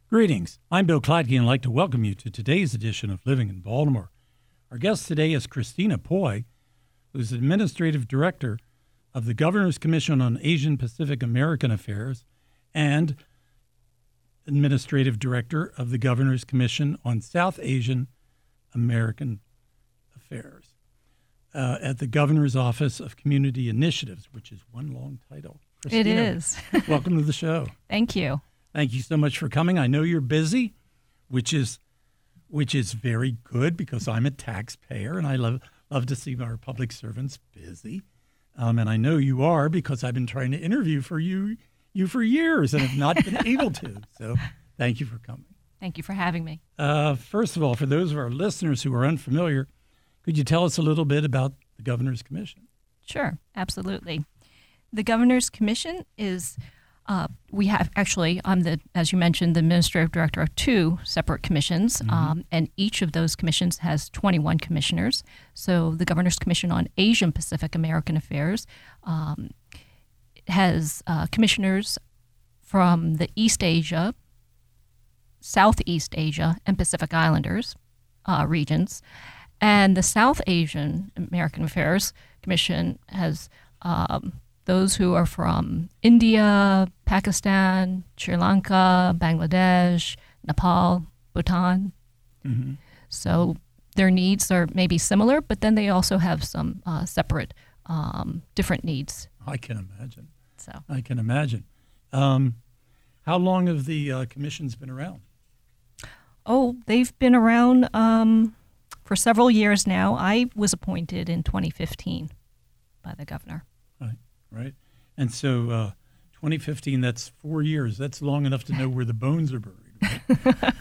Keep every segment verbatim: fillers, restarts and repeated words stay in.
Greetings. I'm Bill Kleidke, and I'd like to welcome you to today's edition of Living in Baltimore. Our guest today is Christina Poi, who's Administrative Director of the Governor's Commission on Asian Pacific American Affairs and Administrative Director of the Governor's Commission on South Asian American Affairs uh, at the Governor's Office of Community Initiatives, which is one long title. Christina, it is. Welcome to the show. Thank you. Thank you so much for coming. I know you're busy, which is which is very good because I'm a taxpayer and I love love to see our public servants busy. Um, and I know you are because I've been trying to interview for you you for years and have not been able to. So thank you for coming. Thank you for having me. Uh, first of all, for those of our listeners who are unfamiliar, could you tell us a little bit about the Governor's Commission? Sure, absolutely. The Governor's Commission is Uh, we have actually, I'm the, as you mentioned, the administrative director of two separate commissions, mm-hmm. um, and each of those commissions has twenty-one commissioners. So the Governor's Commission on Asian Pacific American Affairs um, has uh, commissioners from the East Asia, Southeast Asia, and Pacific Islanders uh, regions. And the South Asian American Affairs Commission has um, those who are from India, Pakistan, Sri Lanka, Bangladesh, Nepal, Bhutan. Mm-hmm. So their needs are maybe similar, but then they also have some uh, separate, um, different needs. I can imagine. So I can imagine. Um, how long have the uh, commissions been around? Oh, they've been around um, for several years now. I was appointed in twenty fifteen by the governor. Right. Right. And so uh, twenty fifteen, that's four years. That's long enough to know where the bones are buried, right?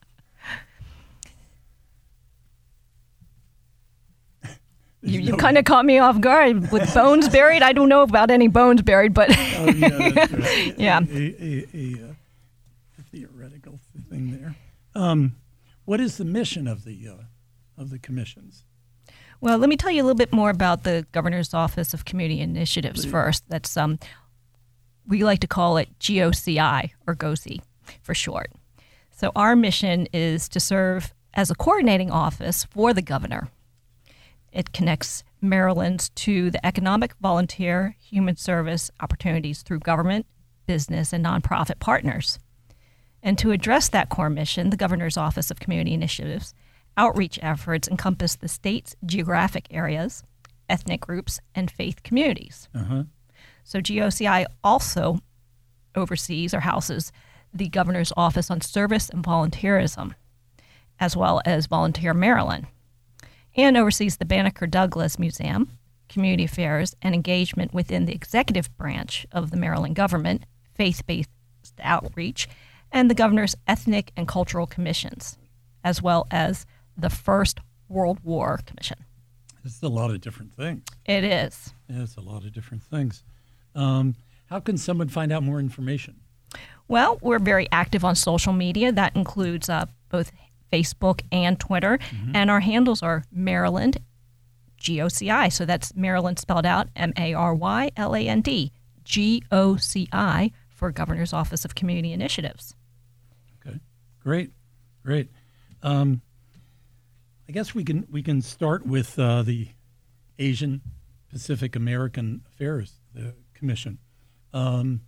you you no kind of caught me off guard with bones buried. I don't know about any bones buried, but oh, yeah, that's right. yeah. A, a, a, a theoretical thing there. Um, what is the mission of the uh, of the commissions? Well, let me tell you a little bit more about the Governor's Office of Community Initiatives Please. first. That's um, we like to call it G O C I, or G O C I for short. So our mission is to serve as a coordinating office for the governor. It connects Maryland's to the economic, volunteer, human service opportunities through government, business, and nonprofit partners. And to address that core mission, the Governor's Office of Community Initiatives outreach efforts encompass the state's geographic areas, ethnic groups, and faith communities. Uh-huh. So G O C I also oversees or houses the Governor's Office on Service and Volunteerism, as well as Volunteer Maryland, and oversees the Banneker Douglas Museum, community affairs, and engagement within the executive branch of the Maryland government, faith-based outreach, and the Governor's Ethnic and Cultural Commissions, as well as the First World War Commission. It's a lot of different things. It is. Yeah, it's a lot of different things. Um, how can someone find out more information? Well, we're very active on social media. That includes uh, both Facebook and Twitter. Mm-hmm. And our handles are Maryland G O C I. So that's Maryland spelled out M A R Y L A N D, G O C I for Governor's Office of Community Initiatives. Okay, great, great. Um, I guess we can we can start with uh, the Asian Pacific American Affairs the Commission. Um,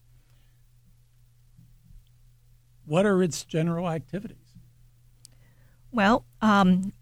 what are its general activities? Well, um,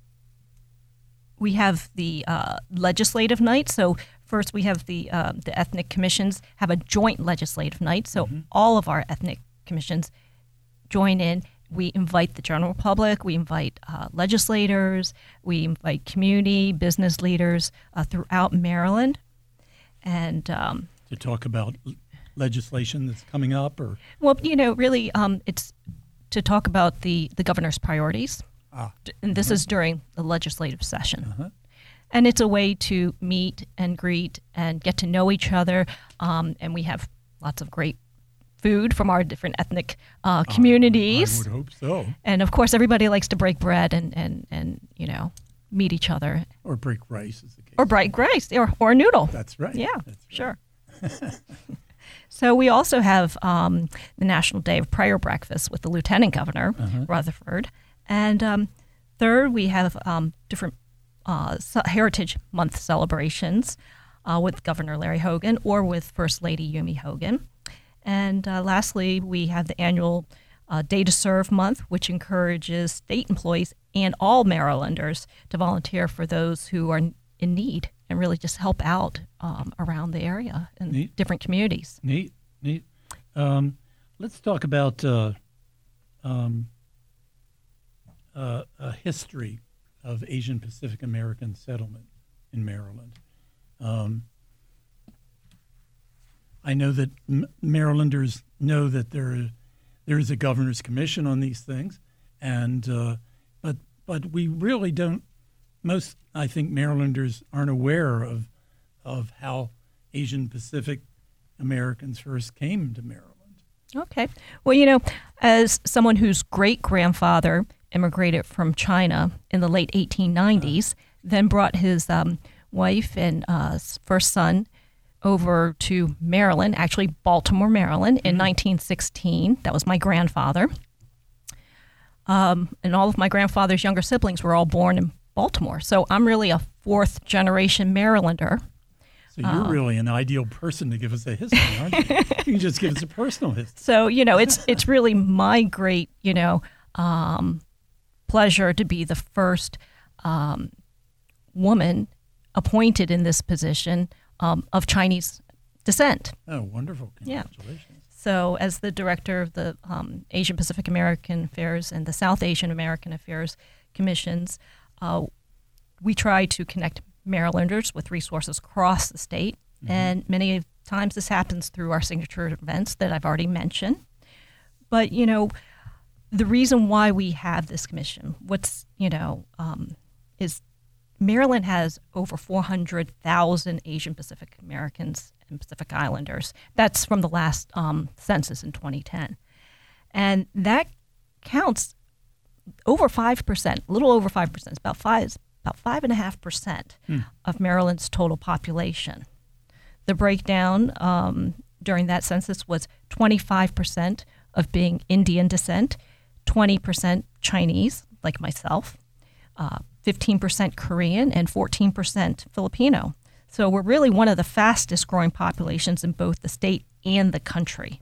we have the uh, legislative night. So first, we have the uh, the ethnic commissions have a joint legislative night. So mm-hmm. all of our ethnic commissions join in. We invite the general public, we invite uh, legislators, we invite community, business leaders uh, throughout Maryland. And um, to talk about legislation that's coming up? Or Well, you know, really um, it's to talk about the, the governor's priorities. Ah. And this uh-huh. is during the legislative session. Uh-huh. And it's a way to meet and greet and get to know each other. Um, and we have lots of great food from our different ethnic uh, communities. I would hope so. And of course, everybody likes to break bread and, and, and you know, meet each other. Or break rice, as the case. Or break rice, or or a noodle. That's right. Yeah, That's right. sure. So we also have um, the National Day of Prayer Breakfast with the Lieutenant Governor, uh-huh. Rutherford. And um, third, we have um, different uh, Heritage Month celebrations uh, with Governor Larry Hogan or with First Lady Yumi Hogan. And uh, lastly, we have the annual uh, Day to Serve Month, which encourages state employees and all Marylanders to volunteer for those who are in need and really just help out um, around the area in neat. different communities. Neat, neat. Um, let's talk about uh, um, uh, a history of Asian Pacific American settlement in Maryland. Um, I know that M- Marylanders know that there there is a governor's commission on these things, and uh, but but we really don't. Most, I think, Marylanders aren't aware of of how Asian Pacific Americans first came to Maryland. Okay. Well, you know, as someone whose great-grandfather immigrated from China in the late eighteen nineties, uh, then brought his um, wife and uh, first son over to Maryland, actually Baltimore, Maryland, in mm-hmm. nineteen sixteen. That was my grandfather. Um, and all of my grandfather's younger siblings were all born in Baltimore. So I'm really a fourth generation Marylander. So you're uh, really an ideal person to give us a history, aren't you? You can just give us a personal history. So, you know, it's it's really my great, you know, um, pleasure to be the first um, woman appointed in this position um, of Chinese descent. Oh, wonderful. Congratulations. Yeah. So as the director of the um, Asian Pacific American Affairs and the South Asian American Affairs Commissions, Uh, we try to connect Marylanders with resources across the state, mm-hmm. and many times this happens through our signature events that I've already mentioned. But, you know, the reason why we have this commission, what's, you know, um, is Maryland has over four hundred thousand Asian Pacific Americans and Pacific Islanders. That's from the last um, census in twenty ten. And that counts over five percent, a little over five percent, it's about five, about five and a half percent hmm. of Maryland's total population. The breakdown um, during that census was twenty-five percent of being Indian descent, twenty percent Chinese, like myself, uh, fifteen percent Korean, and fourteen percent Filipino. So we're really one of the fastest growing populations in both the state and the country.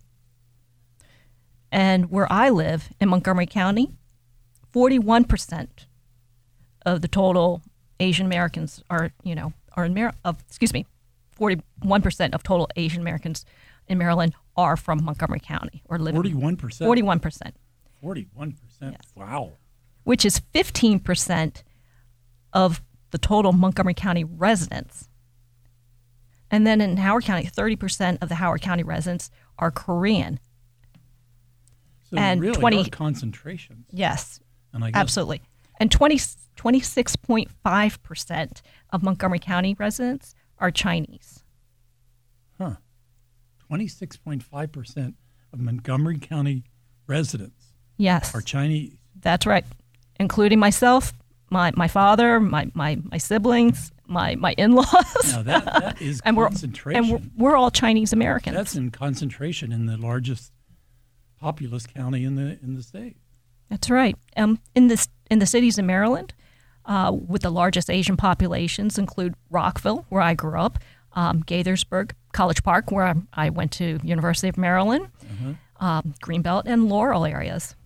And where I live in Montgomery County, forty-one percent of the total Asian Americans are, you know, are in Mar- of, excuse me, forty-one percent of total Asian Americans in Maryland are from Montgomery County or live forty-one percent? forty-one percent. forty-one percent? Yes. Wow. Which is fifteen percent of the total Montgomery County residents. And then in Howard County, thirty percent of the Howard County residents are Korean. So and really twenty are concentrations. Yes. And I guess absolutely. And twenty, twenty-six point five percent of Montgomery County residents are Chinese. Huh. twenty-six point five percent of Montgomery County residents yes. are Chinese. That's right. Including myself, my, my father, my, my, my siblings, my, my in-laws. Now that, that is and concentration. We're, and we're, we're all Chinese Americans. That's in concentration in the largest populous county in the in the state. That's right. Um, in this in the cities in Maryland, uh, with the largest Asian populations, include Rockville, where I grew up, um, Gaithersburg, College Park, where I, I went to University of Maryland, uh-huh. um, Greenbelt, and Laurel areas.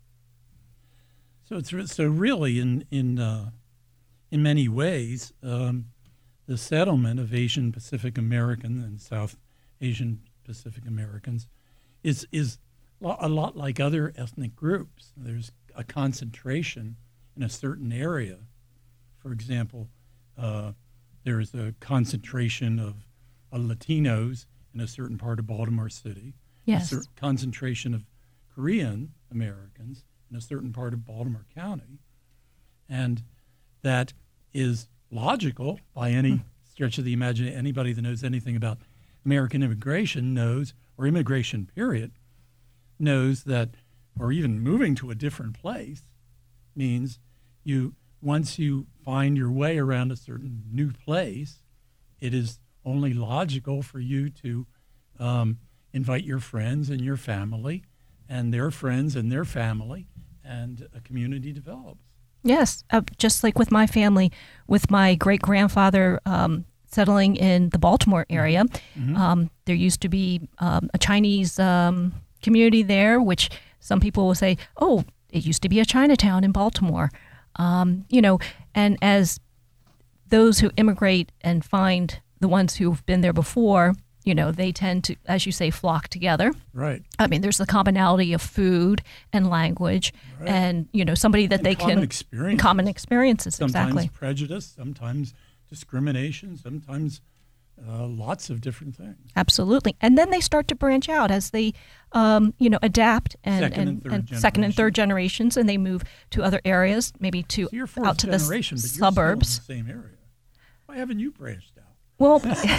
So it's re- so really in in uh, in many ways, um, the settlement of Asian Pacific American and South Asian Pacific Americans is is a lot like other ethnic groups. There's a concentration in a certain area. For example, uh, there's a concentration of uh, Latinos in a certain part of Baltimore City. Yes. A certain concentration of Korean Americans in a certain part of Baltimore County. And that is logical by any mm. stretch of the imagination. Anybody that knows anything about American immigration knows, or immigration period, knows that, or even moving to a different place means you, once you find your way around a certain new place, it is only logical for you to um, invite your friends and your family and their friends and their family, and a community develops. Yes, uh, just like with my family, with my great-grandfather um, settling in the Baltimore area, mm-hmm. um, there used to be um, a Chinese um, community there, which some people will say, oh, it used to be a Chinatown in Baltimore. Um, you know, and as those who immigrate and find the ones who've been there before, you know, they tend to, as you say, flock together. Right. I mean, there's the commonality of food and language, right. and, you know, somebody that and they common can... Experiences. Common experiences. Sometimes exactly. prejudice, sometimes discrimination, sometimes uh, lots of different things. Absolutely. And then they start to branch out as they, um, you know, adapt and, second and, and, third and second and third generations, and they move to other areas, maybe to so you're fourth out to the generation, but suburbs. You're still in the same area. Why haven't you branched out? Well,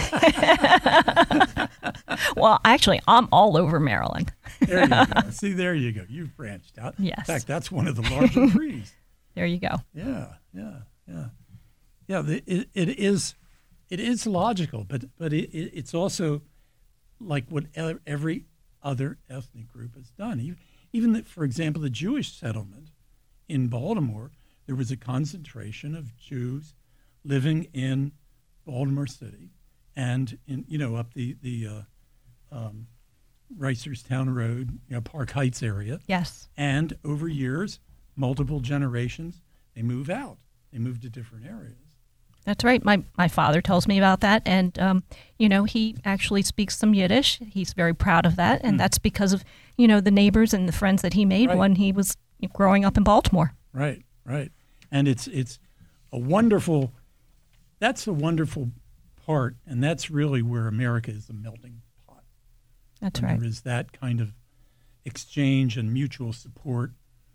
well, actually, I'm all over Maryland. There you go. See, there you go. You've branched out. Yes. In fact, that's one of the larger trees. There you go. Yeah, yeah, yeah, yeah. The, it, it is, it is logical, but but it, it, it's also like what every other ethnic group has done. Even, even the, for example, the Jewish settlement in Baltimore, there was a concentration of Jews living in Baltimore City, and in you know up the the uh, um, Reisterstown Road, you know, Park Heights area. Yes. And over years, multiple generations, they move out. They move to different areas. That's right. My my father tells me about that, and um, you know, he actually speaks some Yiddish. He's very proud of that, and mm. that's because of you know the neighbors and the friends that he made right. when he was growing up in Baltimore. Right, right, and it's it's a wonderful. That's a wonderful part, and that's really where America is a melting pot. That's when right. There is that kind of exchange and mutual support,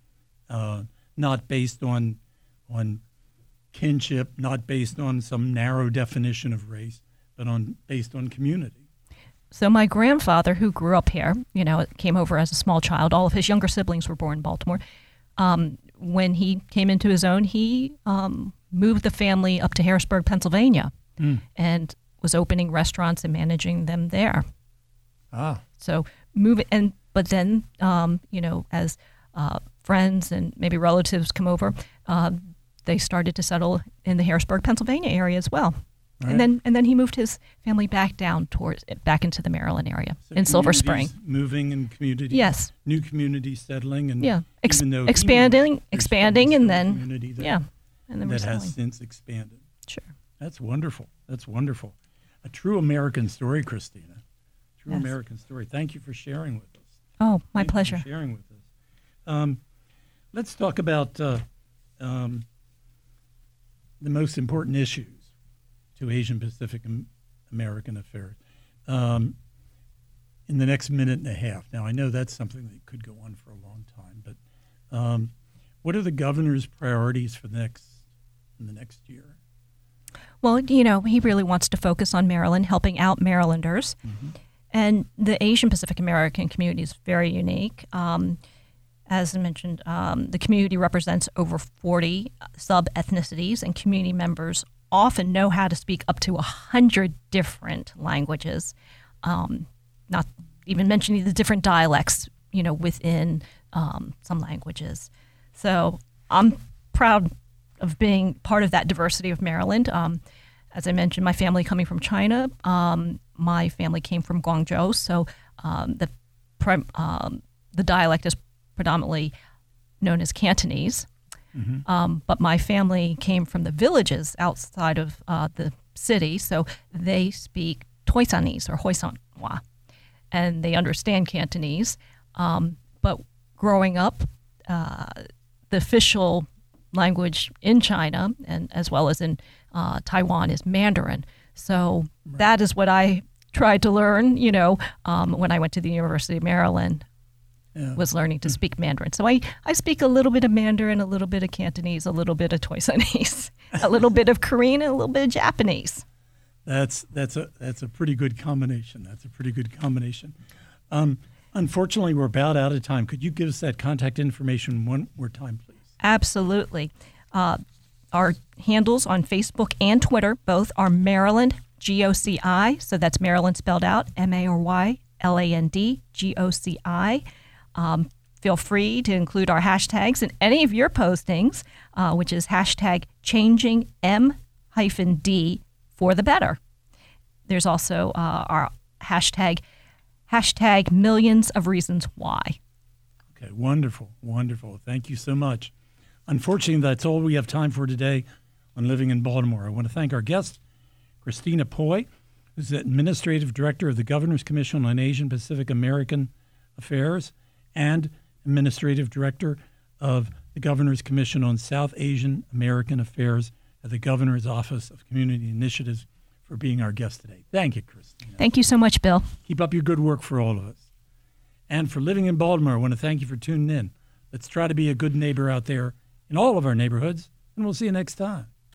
uh, not based on on kinship, not based on some narrow definition of race, but on based on community. So my grandfather, who grew up here, you know, came over as a small child. All of his younger siblings were born in Baltimore. Um, when he came into his own, he um, moved the family up to Harrisburg, Pennsylvania, mm. and was opening restaurants and managing them there. Ah. So move it, and but then um, you know, as uh, friends and maybe relatives come over, uh, they started to settle in the Harrisburg, Pennsylvania area as well. Right. And then and then he moved his family back down towards back into the Maryland area so in Silver Spring. Moving in communities. Yes. New communities settling and yeah, Ex- even though expanding, moved, expanding, and then community that, yeah, and then that resettling. has since expanded. Sure. That's wonderful. That's wonderful. A true American story, Christina. True yes. American story. Thank you for sharing with us. Oh, my Thank pleasure. You for sharing with us. Um, let's talk about uh, um, the most important issues to Asian Pacific American affairs um, in the next minute and a half. Now, I know that's something that could go on for a long time, but um, what are the governor's priorities for the next in the next year? Well, you know, he really wants to focus on Maryland, helping out Marylanders. Mm-hmm. And the Asian Pacific American community is very unique. Um, as I mentioned, um, the community represents over forty sub-ethnicities, and community members often know how to speak up to one hundred different languages, um, not even mentioning the different dialects, you know, within um, some languages. So I'm proud of being part of that diversity of Maryland. Um, as I mentioned, my family coming from China, um, my family came from Guangzhou, so um, the pre- um, the dialect is predominantly known as Cantonese. Mm-hmm. Um, but my family came from the villages outside of uh, the city, so they speak Toisanese or Hoisanwa, and they understand Cantonese. Um, but growing up, uh, the official language in China and as well as in uh, Taiwan is Mandarin. So right. that is what I tried to learn, you know, um, when I went to the University of Maryland. Yeah. Was learning to speak Mandarin. So I, I speak a little bit of Mandarin, a little bit of Cantonese, a little bit of Toisanese, a little bit of Korean, and a little bit of Japanese. That's that's a that's a pretty good combination. That's a pretty good combination. Um, unfortunately, we're about out of time. Could you give us that contact information one more time, please? Absolutely. Uh, our handles on Facebook and Twitter both are Maryland G O C I. So that's Maryland spelled out M A R Y L A N D G O C I. Um, feel free to include our hashtags in any of your postings, uh, which is hashtag changing M hyphen D for the better. There's also uh, our hashtag, hashtag millions of reasons why. Okay, wonderful, wonderful. Thank you so much. Unfortunately, that's all we have time for today on Living in Baltimore. I want to thank our guest, Christina Poi, who's the Administrative Director of the Governor's Commission on Asian Pacific American Affairs and Administrative Director of the Governor's Commission on South Asian American Affairs at the Governor's Office of Community Initiatives, for being our guest today. Thank you, Christina. Thank you so much, Bill. Keep up your good work for all of us. And for Living in Baltimore, I want to thank you for tuning in. Let's try to be a good neighbor out there in all of our neighborhoods, and we'll see you next time.